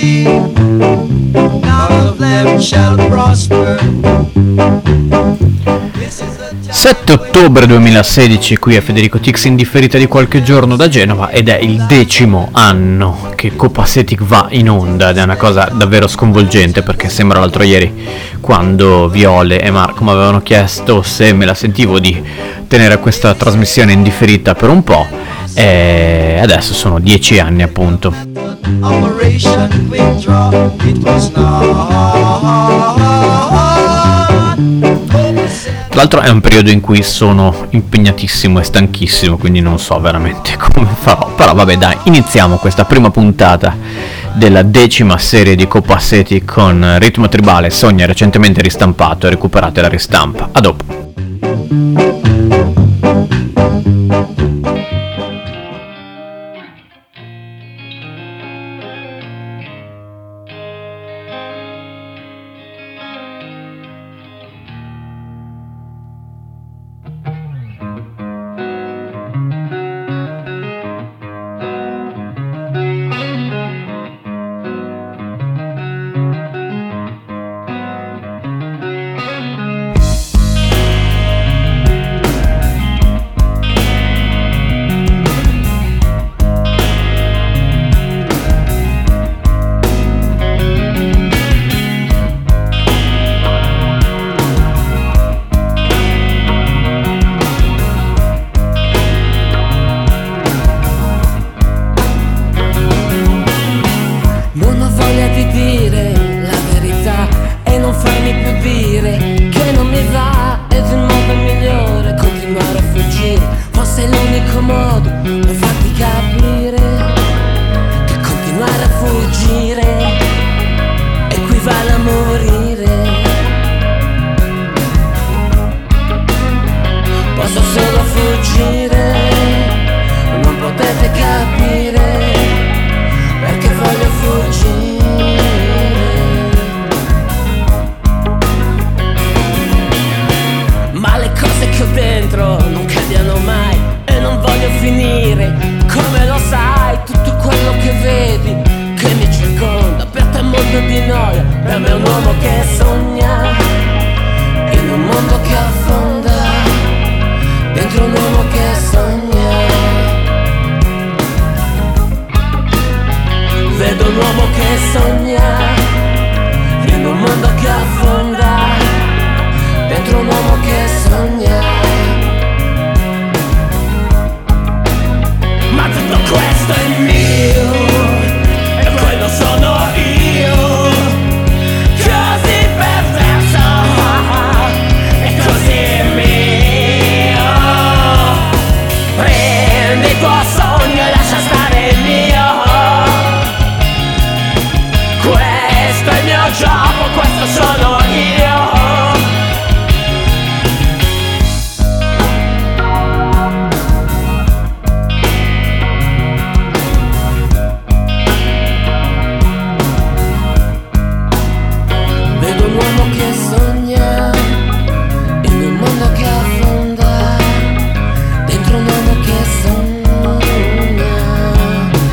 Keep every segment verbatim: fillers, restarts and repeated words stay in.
thee. None of them shall prosper. sette ottobre duemilasedici, qui è Federico Tix in differita di qualche giorno da Genova ed è il decimo anno che Copacetic va in onda ed è una cosa davvero sconvolgente perché sembra l'altro ieri quando Viole e Marco mi avevano chiesto se me la sentivo di tenere questa trasmissione in differita per un po' e adesso sono dieci anni appunto. Operation Withdraw, it was not. Tra l'altro è un periodo in cui sono impegnatissimo e stanchissimo, quindi non so veramente come farò. Però vabbè dai, iniziamo questa prima puntata della decima serie di Copacetic con Ritmo Tribale, Sogna recentemente ristampato e recuperate la ristampa. A dopo.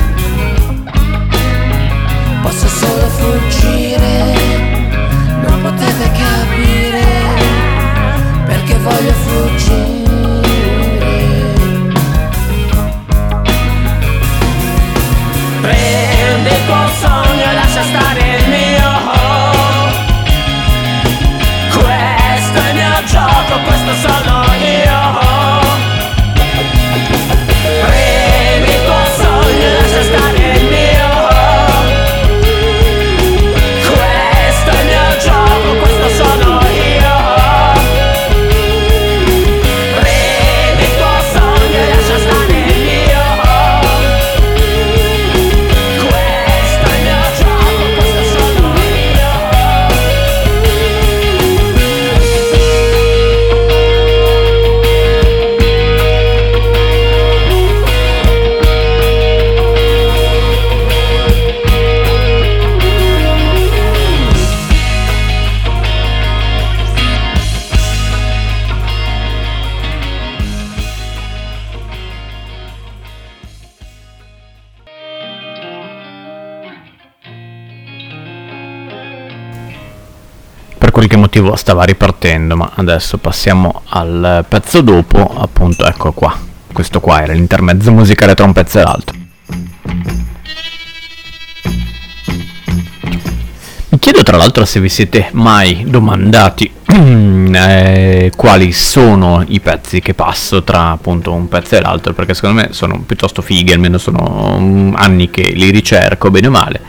Posso solo fuggire, non posso qualche motivo stava ripartendo, ma adesso passiamo al pezzo dopo. Appunto, ecco qua, questo qua era l'intermezzo musicale tra un pezzo e l'altro. Mi chiedo tra l'altro se vi siete mai domandati eh, quali sono i pezzi che passo tra appunto un pezzo e l'altro, perché secondo me sono piuttosto fighi, almeno sono um, anni che li ricerco bene o male.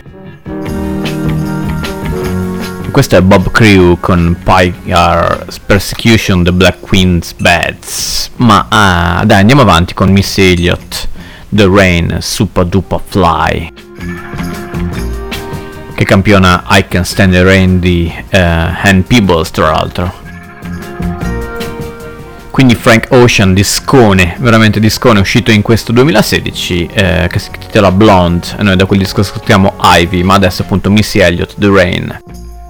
Questo è Bob Crew con Pyre's Persecution, The Black Queen's Beds. Ma ah, dai, andiamo avanti con Missy Elliott, The Rain, Super Duper Fly, che campiona I Can Stand the Rain di uh, Ann Peebles, tra l'altro. Quindi Frank Ocean, discone, veramente discone, uscito in questo duemilasedici, eh, che si intitola Blonde, e noi da quel disco ascoltiamo Ivy, ma adesso appunto Missy Elliott, The Rain.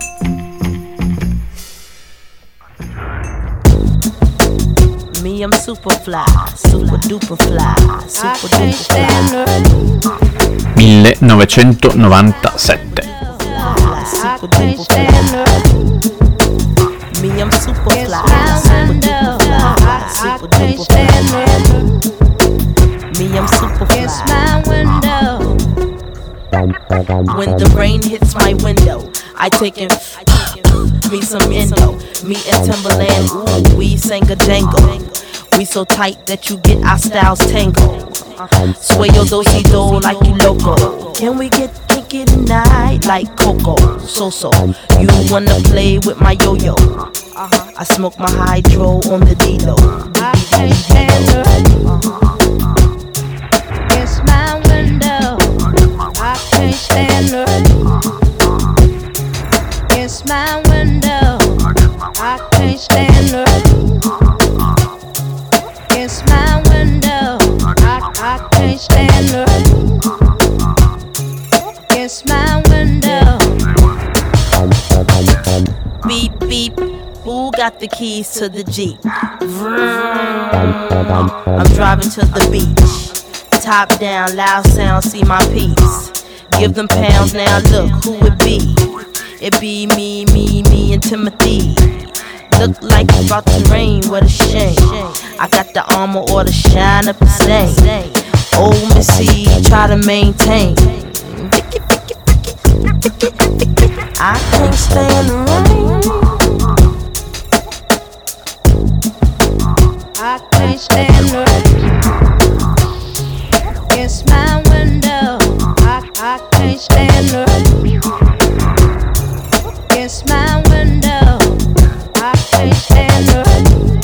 Me, I'm super fly, super duper fly, super duper fly. millenovecentonovantasette. Super duper fly. Me, I'm super fly, super duper fly, super duper fly. Me, I'm super fly. When the rain hits my window, I take it. Me some endo, me and Timberland, ooh, we sang a jangle. We so tight that you get our styles tangled. Sway your do-si-do like you loco. Can we get kinky tonight like Coco? So-so, you wanna play with my yo-yo? I smoke my hydro on the D-Lo. I can't stand her. It's my window. I can't stand her. It's my window. I can't stand her. It's my window. I, I can't stand her. It's my window. Beep, beep. Who got the keys to the Jeep? Vroom. I'm driving to the beach. Top down, loud sound, see my peace. Give them pounds, now look who it be. It be me, me, me and Timothy. Look like it's about to rain, what a shame. I got the armor or the shine up the same. Old Missy, try to maintain. I can't stand the rain. I can't stand the rain. It's my window. I, I can't stand the rain. It's my window. I can't stand the rain.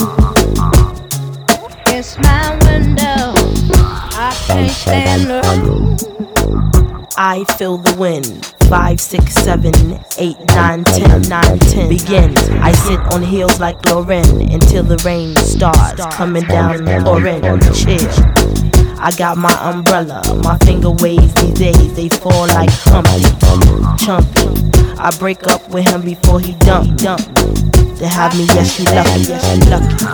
It's my window. I can't stand the rain. I feel the wind. Five, six, seven, eight, nine, ten, nine, ten. Begin. I sit on heels like Lauren until the rain starts coming down. Lauren, chill. I got my umbrella. My finger waves these days. They fall like Humpty, Chumpy. I break up with him before he dump, dump. To have me, yes you lucky, yes you lucky.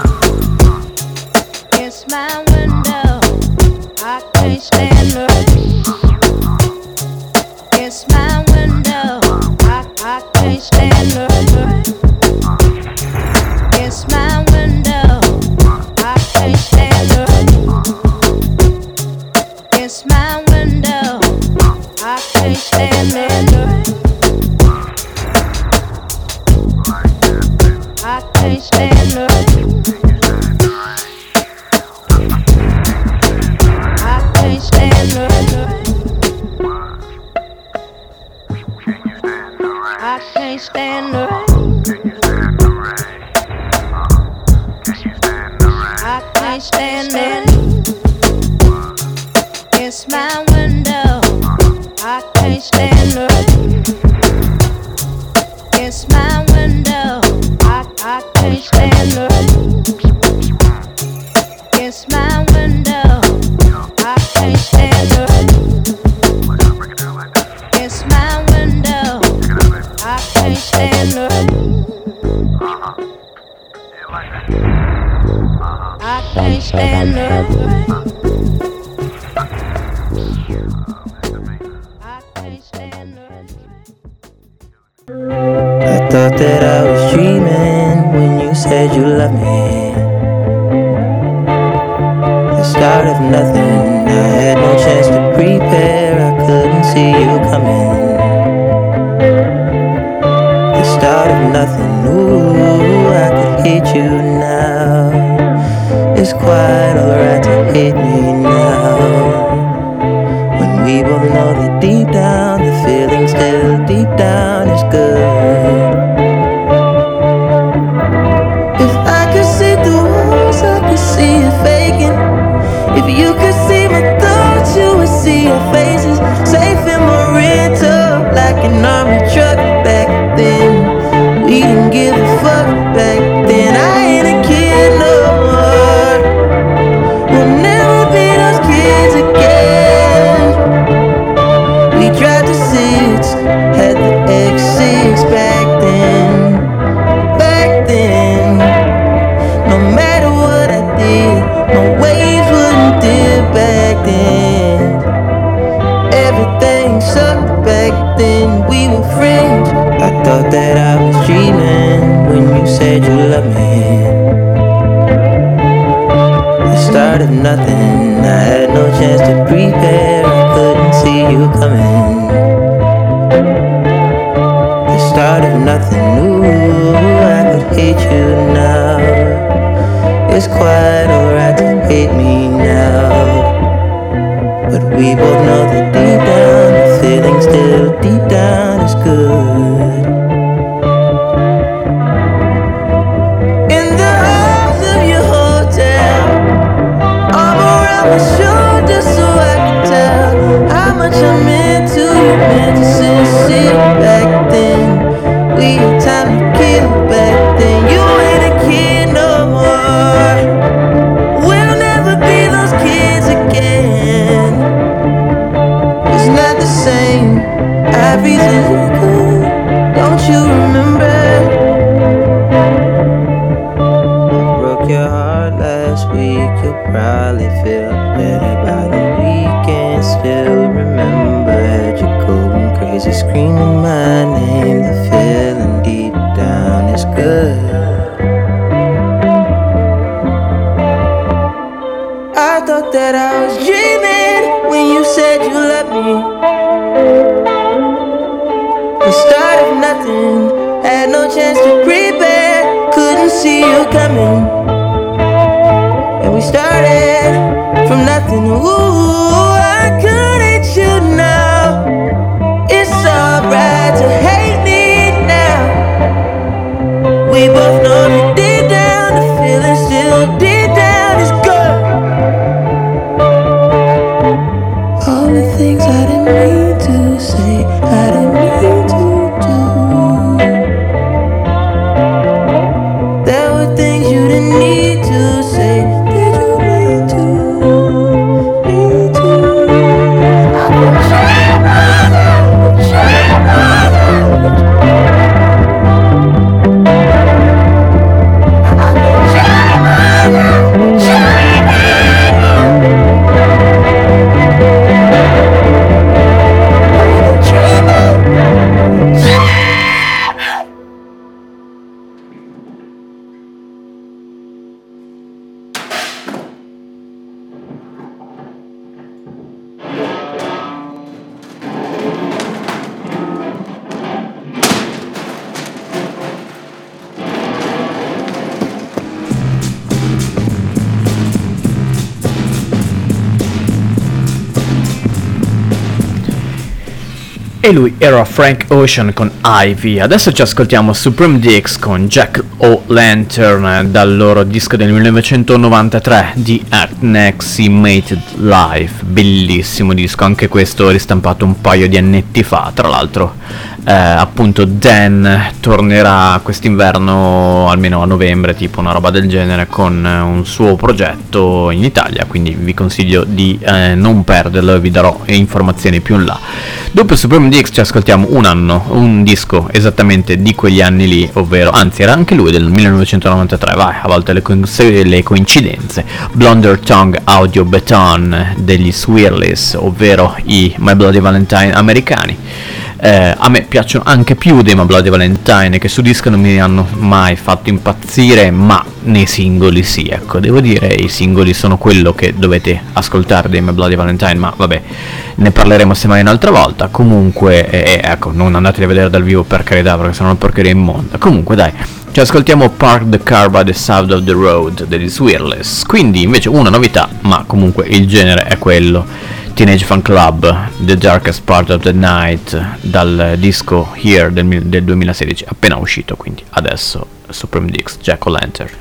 It's my window. I can't stand her. It's my window. I, I can't stand her. It's my window. I can't stand her. It's my window. I can't stand her. I can't stand her. I can't stand her. I can't stand the rain. I can't stand it. It's my window. I can't stand the rain. It's my window. I, I can't stand the rain. It's my window. I can't stand the rain. It's my window. I can't stand the rain. I can't stand the rain. I can't stand the rain. thought that I was dreaming when you said you loved me. The start of nothing, I had no chance to prepare, I couldn't see you coming. The start of nothing, ooh, I could hate you now. It's quite alright to hate me now, when we both know that deep down the feeling still deep down is good. If I could see through walls, I could see you faking. If you could see my thoughts, you would see your faces. Safe in my rental, like an army truck back then. We didn't give a fuck back then. I ain't a kid no more. We'll never be those kids again. We tried to six, had the X six back then. Back then, no matter what I did, no waves wouldn't dip back then. Everything sucked back then, we were friends. I thought that I was dreaming when you said you loved me. The start of nothing, I had no chance to prepare, I couldn't see you coming. The start of nothing, ooh, I could hate you now. It's quite alright to hate me now, but we both know that deep down the feeling still deep down is good. In the halls of your hotel, arm around my shoulder so I can tell how much I meant to you, meant to sincere back then. We had time to kill back then. You ain't a kid no more. We'll never be those kids again. It's not the same, everything's good. Don't you remember? I broke your heart last week. You'll probably feel better by the weekend. Still remember, had you going crazy, screaming my name. The feeling deep down is good. I thought that I was dreaming when you said you loved me. The start of nothing, had no chance to prepare, couldn't see you coming. And we started from nothing, ooh, I could hate you now. It's alright to hate me now. We both know that deep down the feeling still deep down is good. All the things I didn't mean to say, I didn't mean to do. There were things you didn't need to say. Did you mean to? Mean to? E lui era Frank Ocean con Ivy. Adesso ci ascoltiamo Supreme Dicks con Jack O'Lantern dal loro disco del millenovecentonovantatré di Approximated Life. Bellissimo disco, anche questo ristampato un paio di annetti fa. Tra l'altro eh, appunto Dan tornerà quest'inverno, almeno a novembre, tipo una roba del genere, con un suo progetto in Italia, quindi vi consiglio di eh, non perderlo e vi darò informazioni più in là. Dopo Supreme Dicks ci ascoltiamo un anno, un disco esattamente di quegli anni lì, ovvero, anzi era anche lui del millenovecentonovantatré, vai, a volte le, co- le coincidenze. Blonder Tongue Audio Baton degli Swirlies, ovvero i My Bloody Valentine americani. Eh, a me piacciono anche più dei My Bloody Valentine, che su disco non mi hanno mai fatto impazzire, ma nei singoli sì, ecco, devo dire i singoli sono quello che dovete ascoltare dei My Bloody Valentine, ma vabbè, ne parleremo semmai un'altra volta. Comunque, eh, ecco, non andate a vedere dal vivo per carità, perché sono una porcheria immonda. Comunque dai, ci ascoltiamo Park the Car by the Side of the Road degli Swirless, quindi invece una novità, ma comunque il genere è quello. Teenage Fan Club, The Darkest Part of the Night, dal disco Here del, del duemilasedici, appena uscito, quindi adesso Supreme Dicks, Jack-O-Lantern.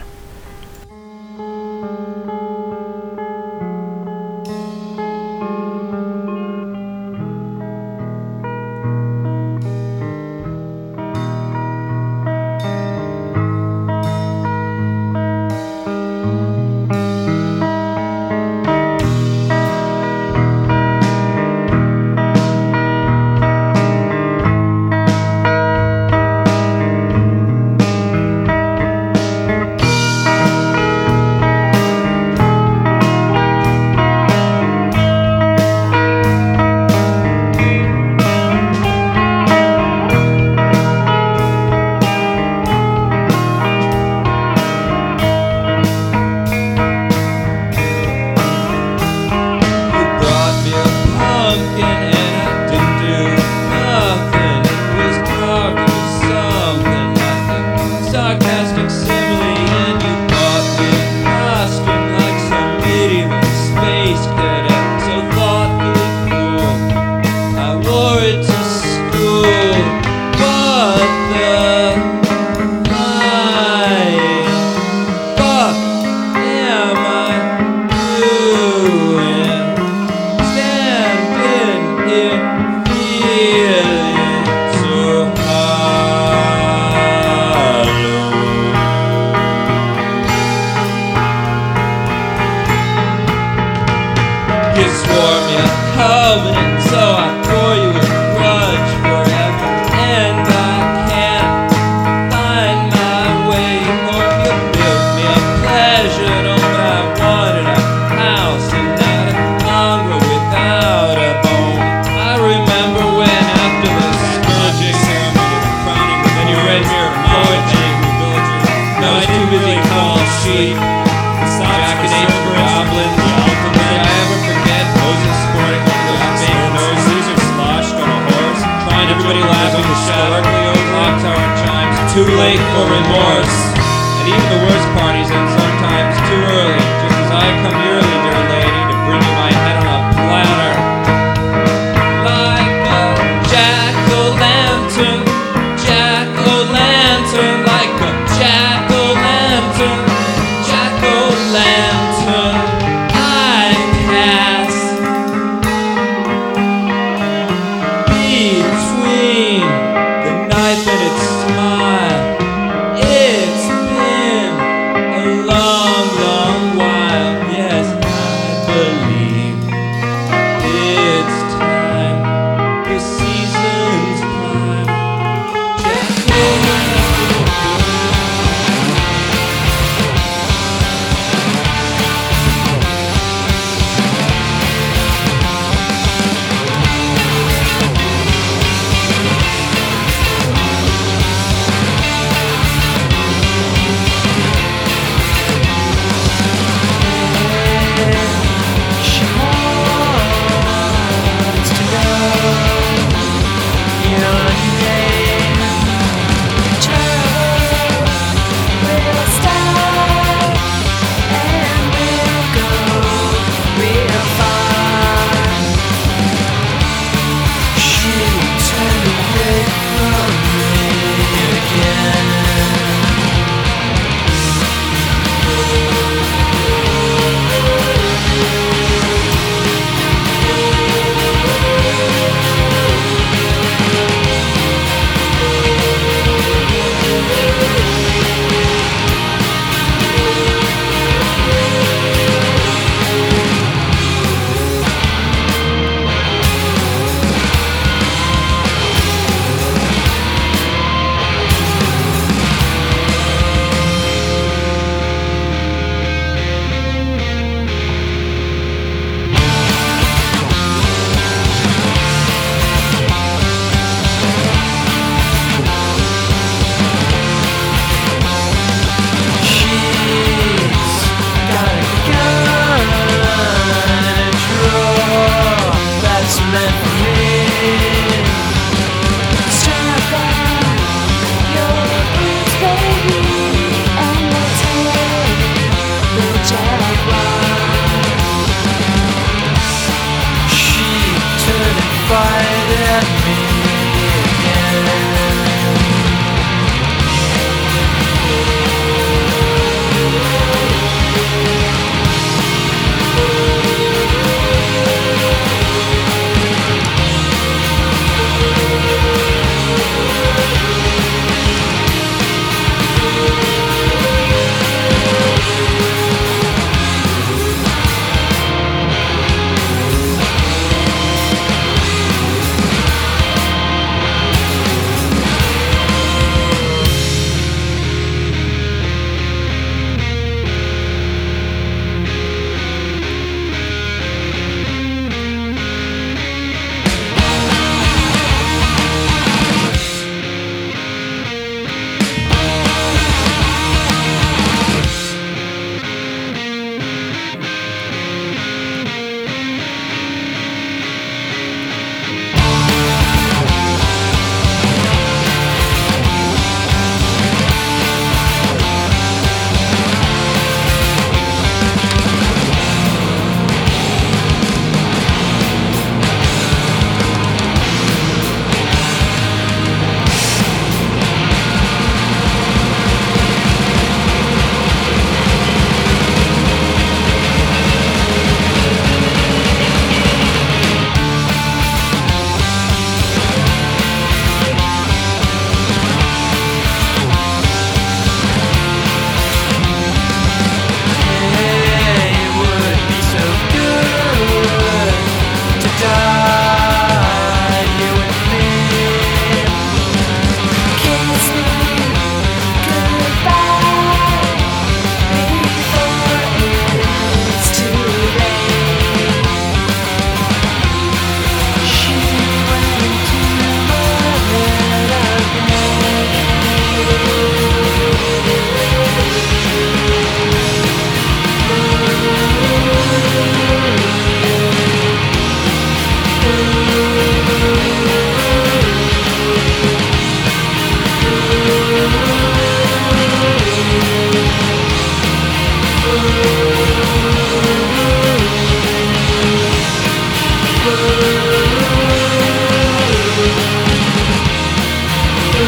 It's been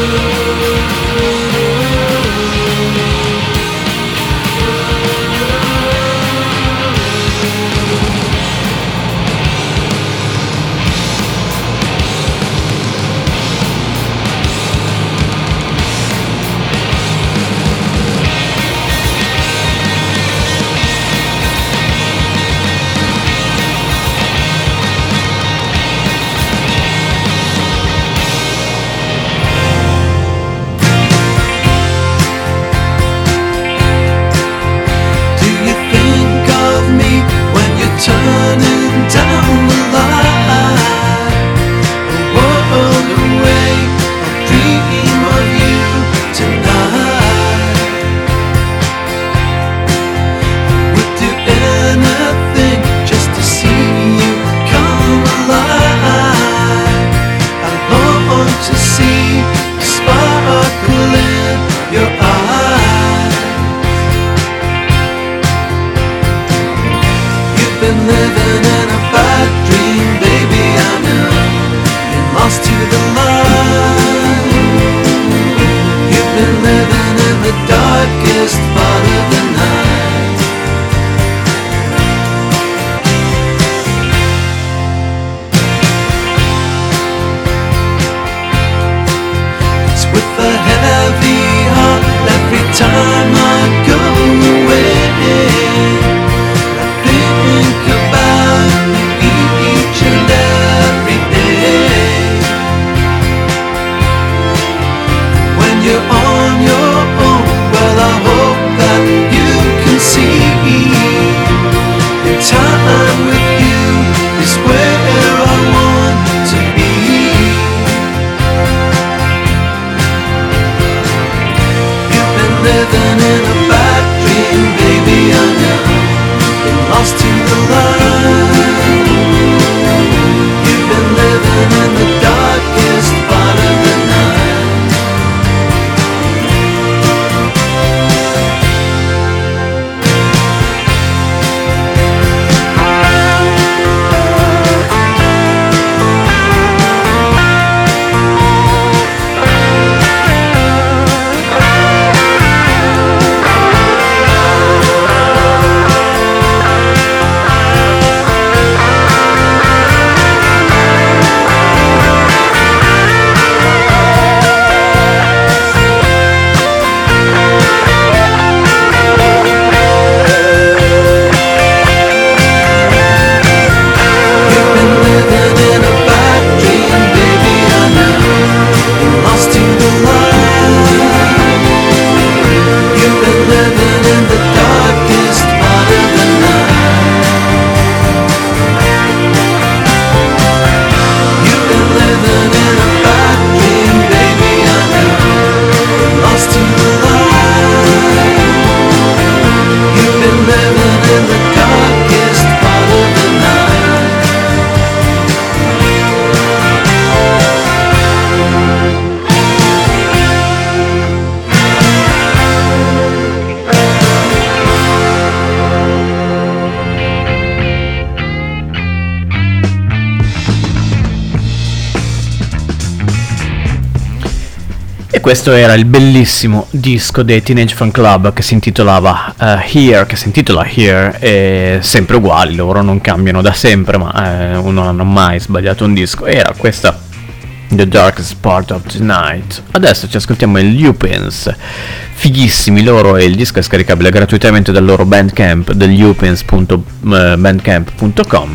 Questo era il bellissimo disco dei Teenage Fan Club che si intitolava uh, Here, che si intitola Here, e sempre uguali, loro non cambiano da sempre, ma eh, non hanno mai sbagliato un disco. Era questa The Darkest Part of the Night. Adesso ci ascoltiamo il Lupins, fighissimi loro, e il disco è scaricabile gratuitamente dal loro Bandcamp, del lupins punto bandcamp punto com.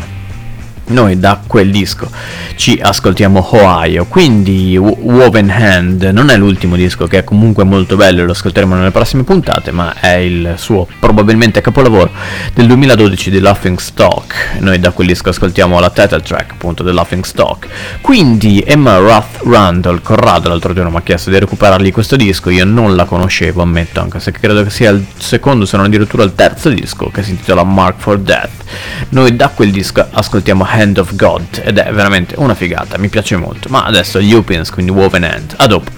Noi da quel disco ci ascoltiamo Ohio, quindi Woven Hand non è l'ultimo disco, che è comunque molto bello e lo ascolteremo nelle prossime puntate, ma è il suo probabilmente capolavoro del duemiladodici di Laughing Stock. Noi da quel disco ascoltiamo la title track appunto del Laughing Stock. Quindi Emma Roth Randall, Corrado l'altro giorno mi ha chiesto di recuperargli questo disco, io non la conoscevo, ammetto, anche se credo che sia il secondo, se non addirittura il terzo disco, che si intitola Mark for Death. Noi da quel disco ascoltiamo Hand of God ed è veramente una figata, mi piace molto. Ma adesso gli Lupins, quindi Woven Hand. A dopo.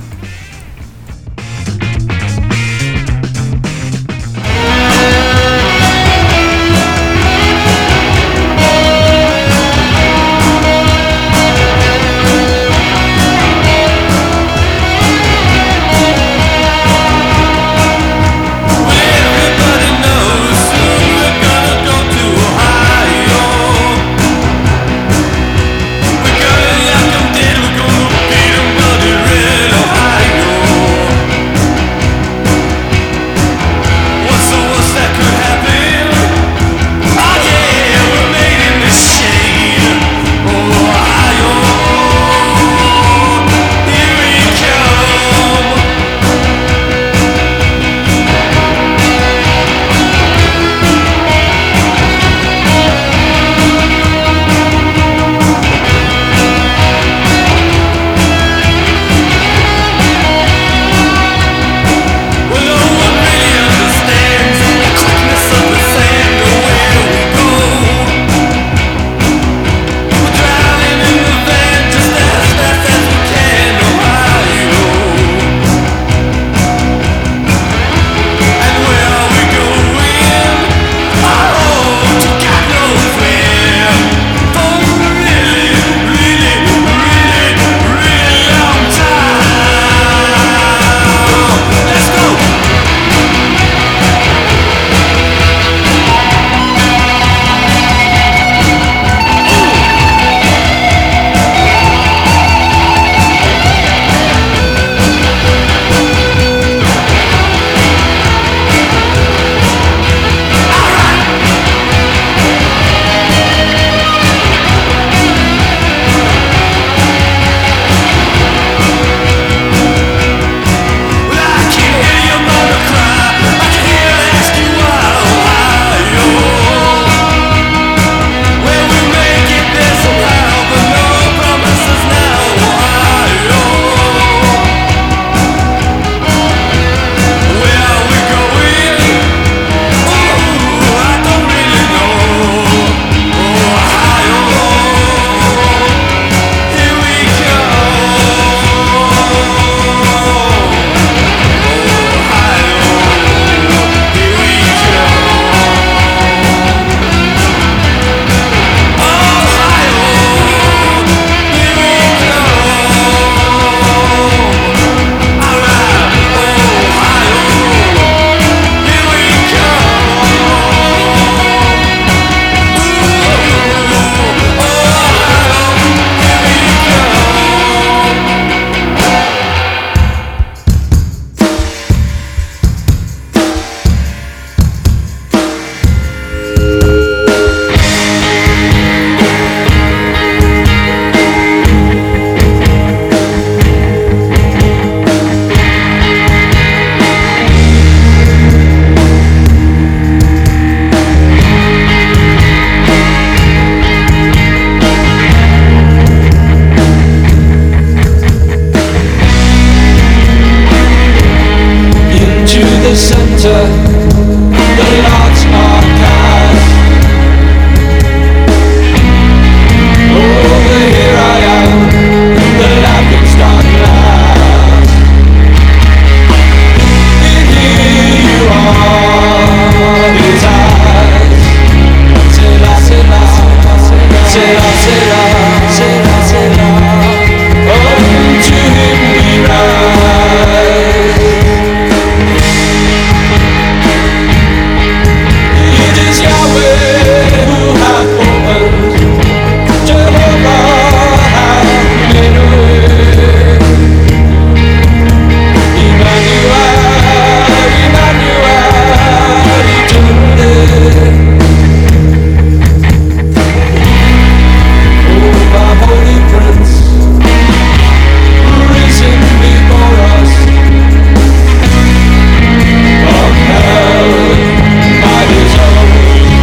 enter the Lord's archive. Over here I am, the laughing stock laughs. And here you are, his eyes. Till I, till I, till I, till I, till I, till I. Unto him we rise. It is Yahweh who hath opened, Jehovah hath made a way. Emmanuel, Emmanuel, eternally. Oh, my holy Prince, risen before us, upheld by his own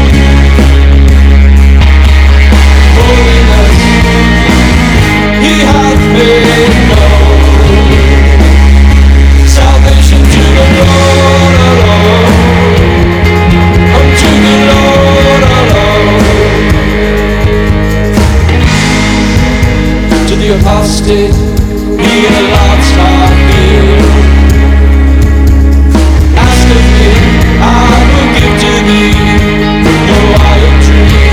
holiness, he hath made known salvation to the Lord alone, unto the Lord alone. To the apostate he allots our heel. Ask of me, I will give to thee no iron tree.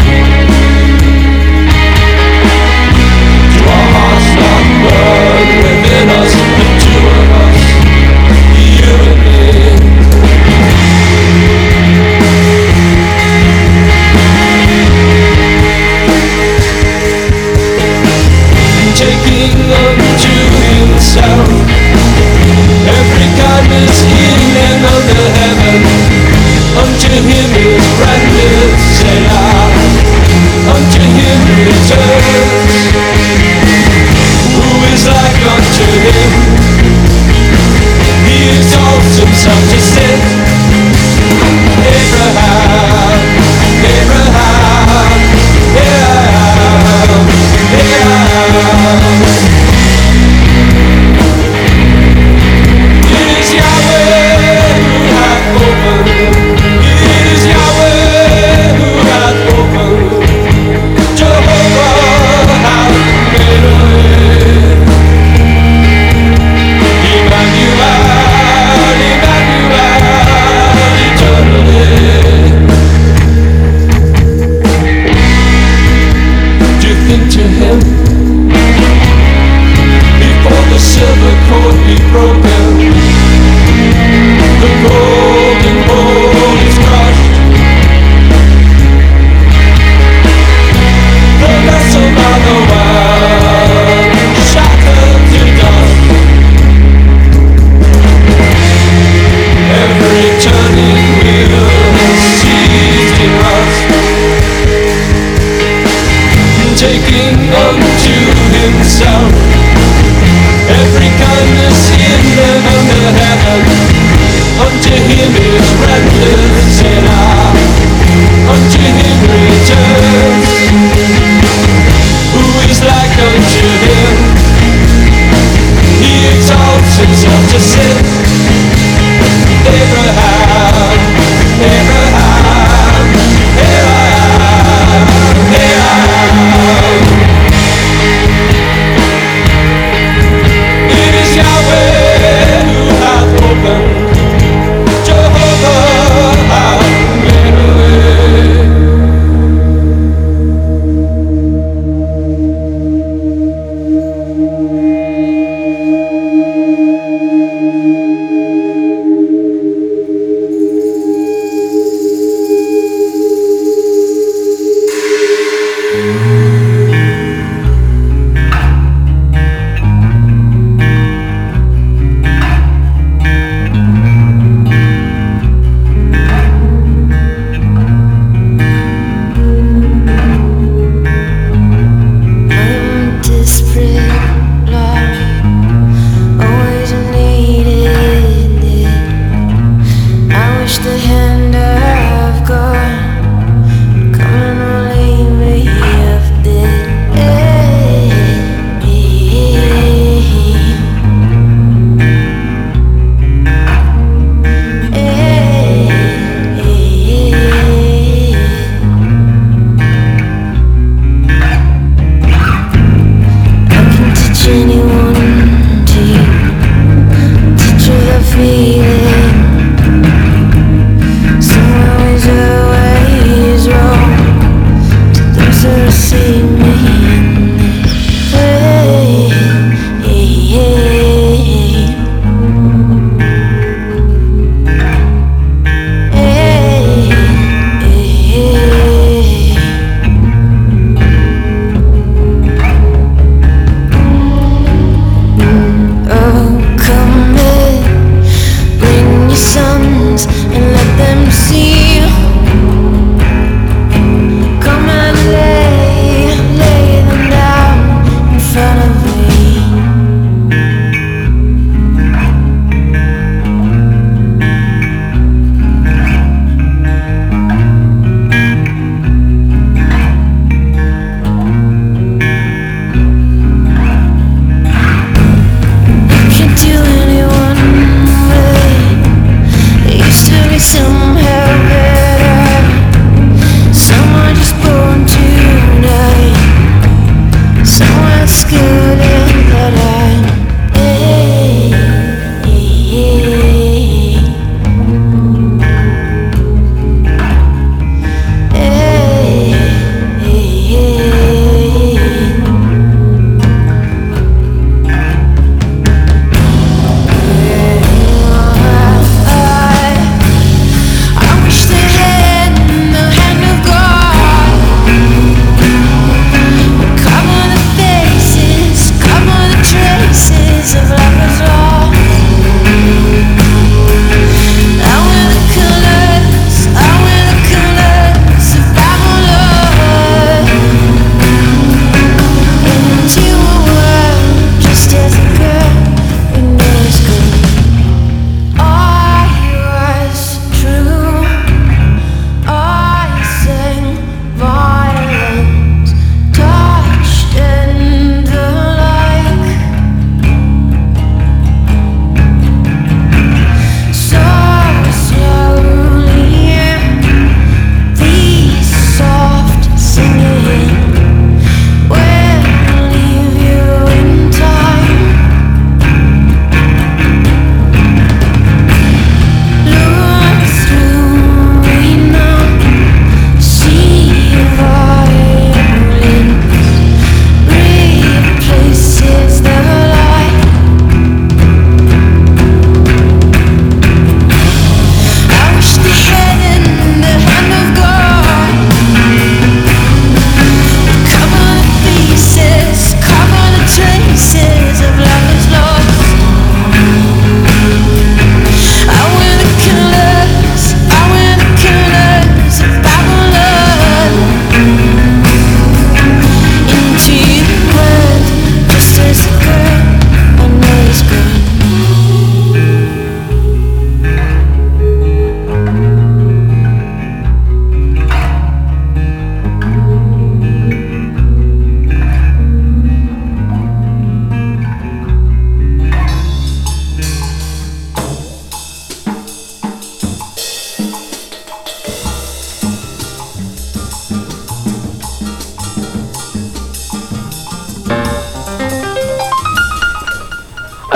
To our hearts not burn within us, the two of us, you and me. Taking unto himself every kindness in and under heaven, unto him is rendered, Selah, unto him returns. Who is like unto him? He exalts himself to sit. Abraham, Abraham, Abraham, Abraham. It is Yahweh who hath opened. It is Yahweh who hath opened. Jehovah hath made a way. Emmanuel, Emmanuel,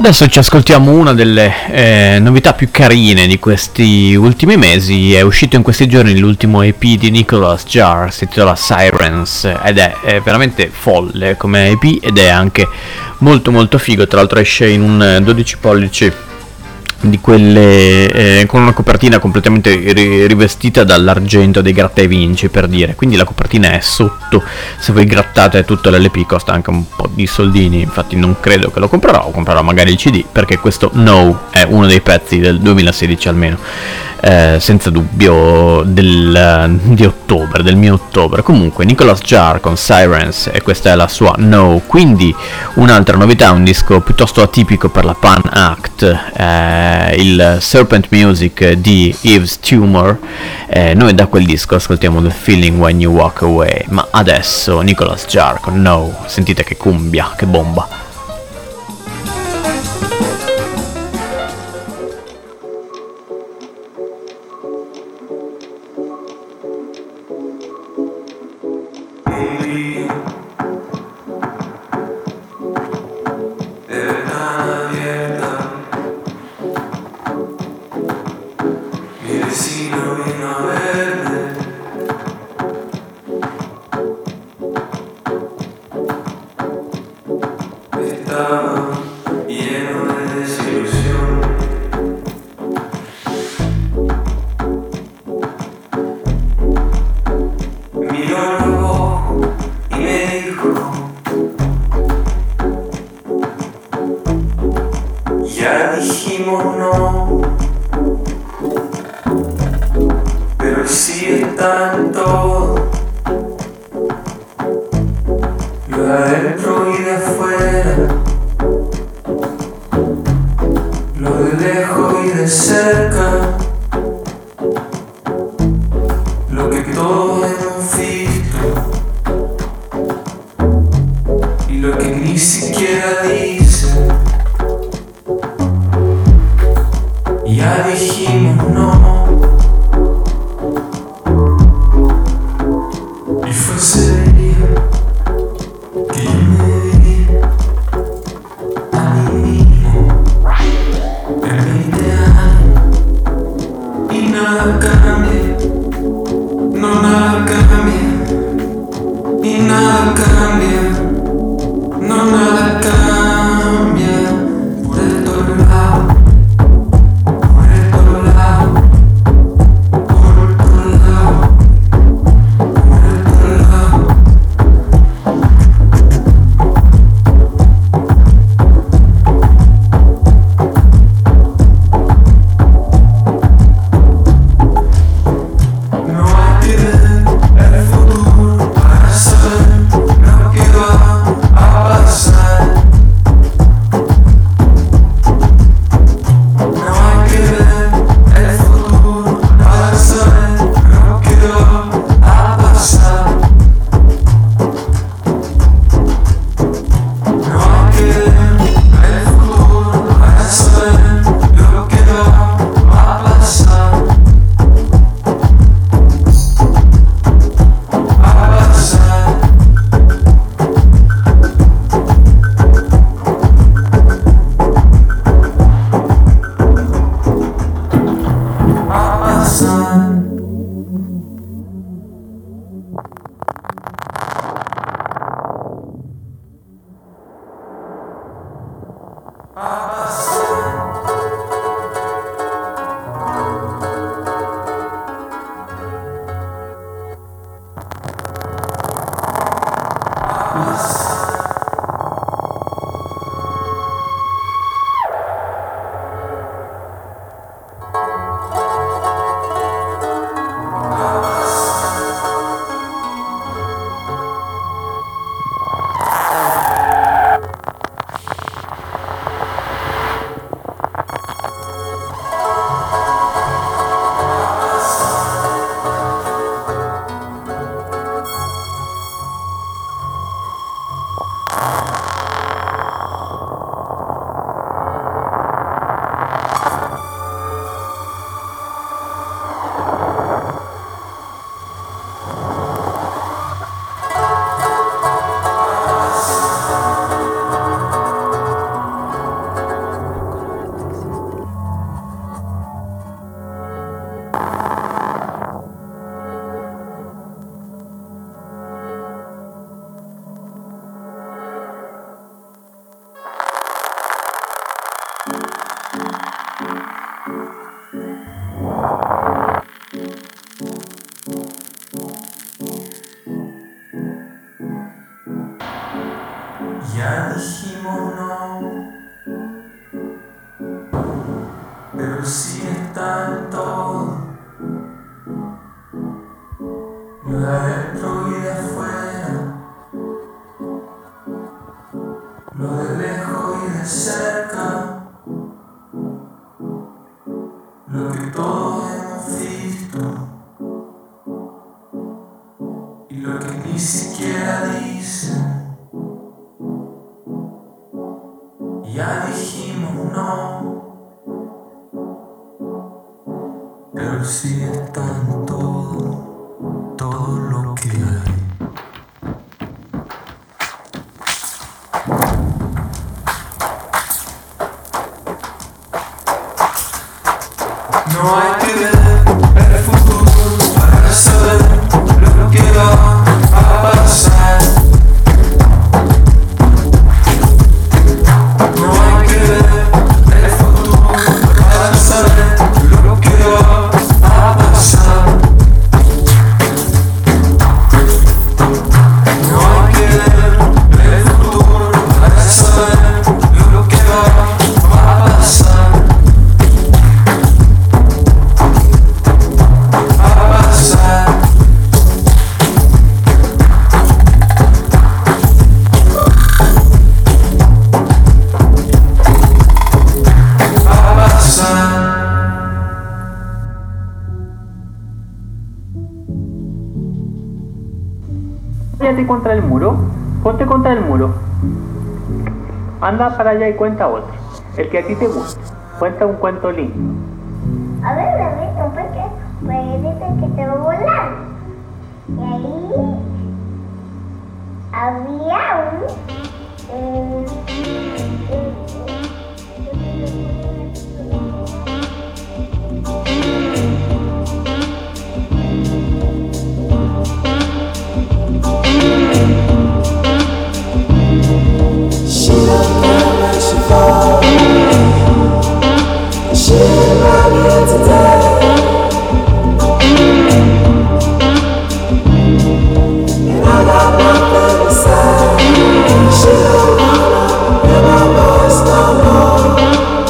Adesso ci ascoltiamo una delle eh, novità più carine di questi ultimi mesi. È uscito in questi giorni l'ultimo E P di Nicolas Jar, si intitola Sirens, ed è, è veramente folle come E P ed è anche molto molto figo. Tra l'altro esce in un dodici pollici di quelle eh, con una copertina completamente ri- rivestita dall'argento dei gratta e vinci, per dire, quindi la copertina è sotto, se voi grattate tutto l'L P costa anche un po' di soldini, infatti non credo che lo comprerò, o comprerò magari il C D, perché questo No è uno dei pezzi del duemilasedici almeno, eh, senza dubbio del, di ottobre, del mio ottobre. Comunque Nicolas Jar con Sirens, e questa è la sua No. Quindi un'altra novità, un disco piuttosto atipico per la Pan Act, eh, il Serpent Music di Yves Tumor. Eh, noi da quel disco ascoltiamo The Feeling When You Walk Away, ma adesso Nicolas Jar con No, sentite che cumbia, che bomba. Por el otro lado, pero sí está en todo, lo de adentro y de afuera, lo de lejos y de cerca, lo que todos hemos visto y lo que ni siquiera dicen. Ya dijimos no, pero sí está en todo, todo lo que hay. No hay que ver el futuro para saber lo que va a pasar. No hay que ver el futuro para saber lo que va a pasar. No hay que ver el futuro para saber lo que va a pasar. Ponte contra el muro, ponte contra el muro. Anda para allá y cuenta otro, el que a ti te guste. Cuenta un cuento lindo. A ver, bebito, porque pues dicen que te va a volar. Y ahí había un... Eh, She don't care when she falls. She love you today. And I got nothing to say. She don't wanna hear my voice no more.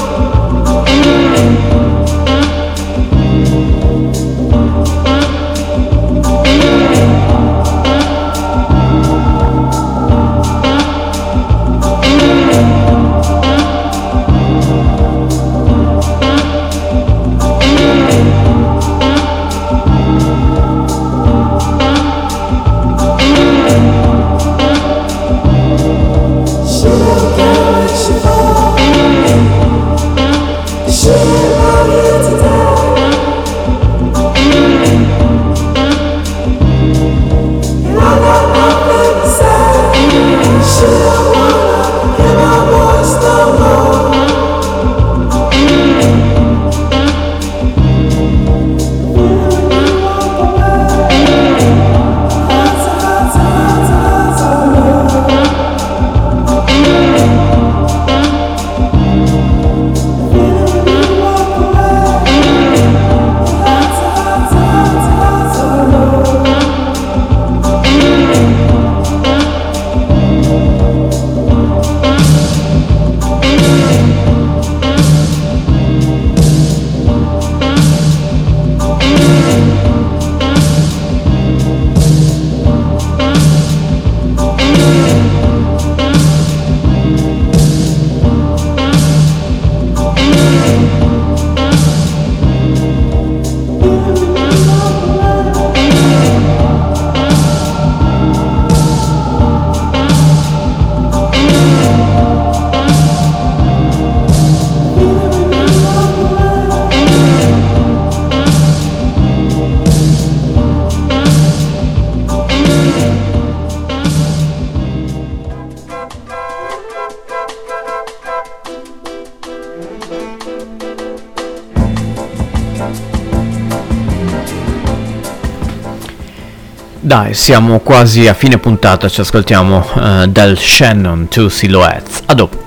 Dai, siamo quasi a fine puntata, ci ascoltiamo uh, dal Shannon Two Silhouettes. A dopo.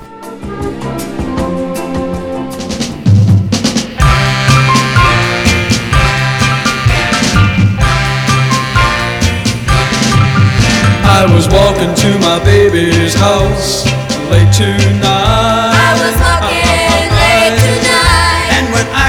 I was walking to my baby's house late tonight. I was walking late tonight. And when I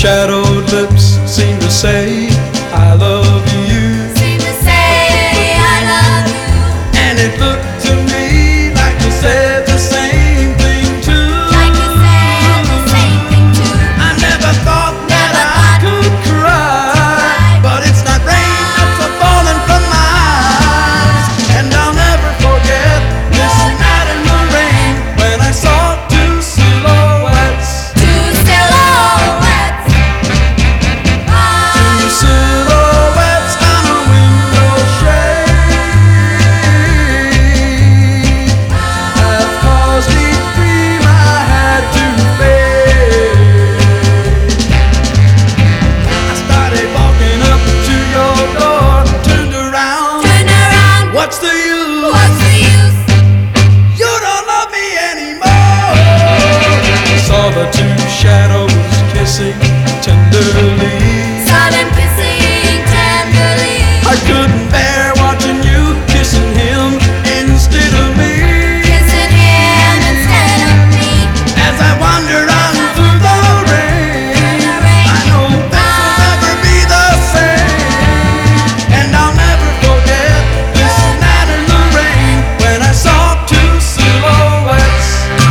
shadowed lips seem to say I love you. Seem to say I love you. And it looked to me like you said the same thing too. Like you said the same thing too. I never thought that Never I thought could cry, but it's not rain that's a falling from my eyes. And I'll never forget this night in the rain when I saw two silhouettes. Two silhouettes. Two silhouettes on a window shade have caused each dream I had to fade. I started walking up to your door, turned around. Turn around. What's the use? What's the use? You don't love me anymore. I saw the two shadows kissing tenderly. Saw them kissing tenderly. I couldn't bear watching you kissing him instead of me. Kissing him instead of me. As I wander on through the rain, I know things will never be the same. And I'll never forget this night in the rain when I saw two silhouettes.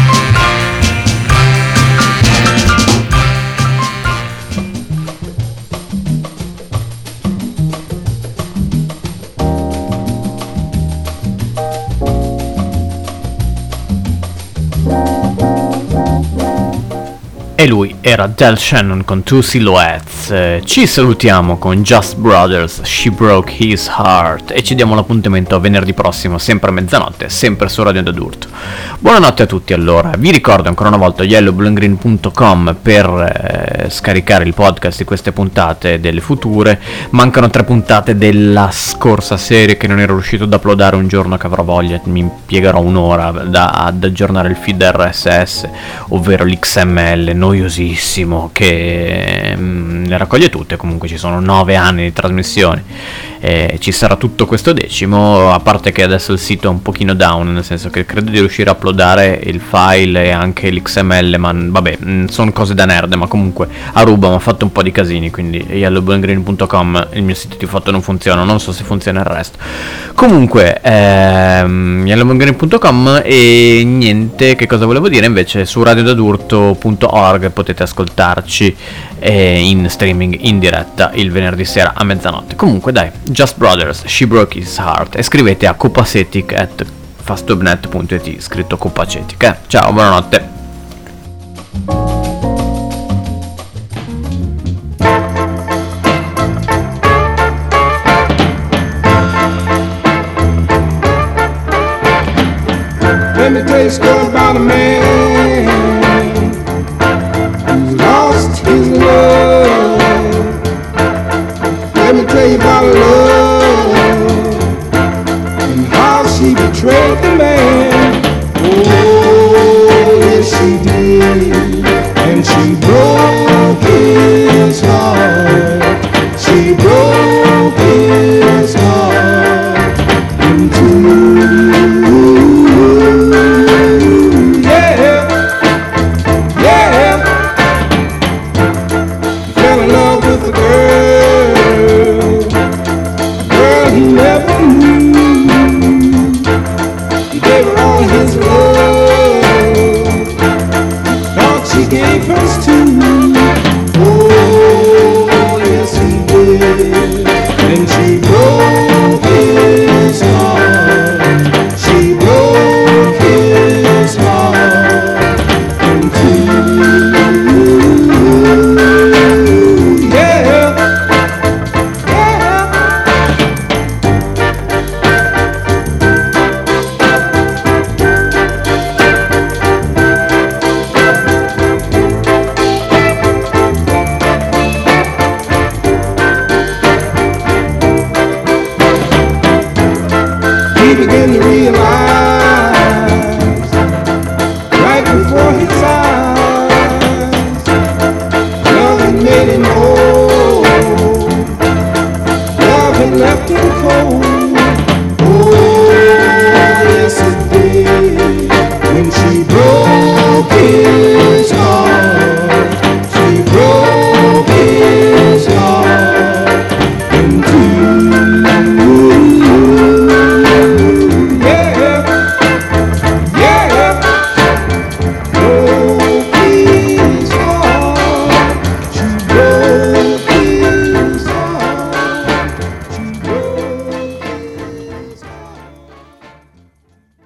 E lui era Del Shannon con Two Silhouettes. Eh, ci salutiamo con Just Brothers, She Broke His Heart, e ci diamo l'appuntamento a venerdì prossimo, sempre a mezzanotte, sempre su Radio D'Urto. Buonanotte a tutti allora. Vi ricordo ancora una volta yellow blue and green punto com per eh, scaricare il podcast di queste puntate e delle future. Mancano tre puntate della scorsa serie che non ero riuscito ad uploadare un giorno che avrò voglia, mi impiegherò un'ora da, ad aggiornare il feed R S S, ovvero l'X M L noiosissimo che mm, le raccoglie tutte. Comunque ci sono nove anni di trasmissioni e ci sarà tutto questo decimo, a parte che adesso il sito è un pochino down, nel senso che credo di riuscire a uploadare il file e anche l'X M L, ma vabbè, mm, sono cose da nerd, ma comunque Aruba mi ha fatto un po' di casini, quindi yellow blue and green punto com, il mio sito di foto non funziona, non so se funziona il resto. Comunque ehm, yellow blue and green punto com, e niente, che cosa volevo dire invece, su radio d'adurto punto org potete ascoltarci eh, in streaming in diretta il venerdì sera a mezzanotte. Comunque dai, Just Brothers, She Broke His Heart, e scrivete a copacetic at fastwebnet punto it, scritto copacetic, eh? Ciao, buonanotte. Let me tell you a story about a man who's lost his love. Let me tell you about love and how she betrayed the man. Oh, yes she did. And she broke his heart. She broke his heart in two. Begin to realize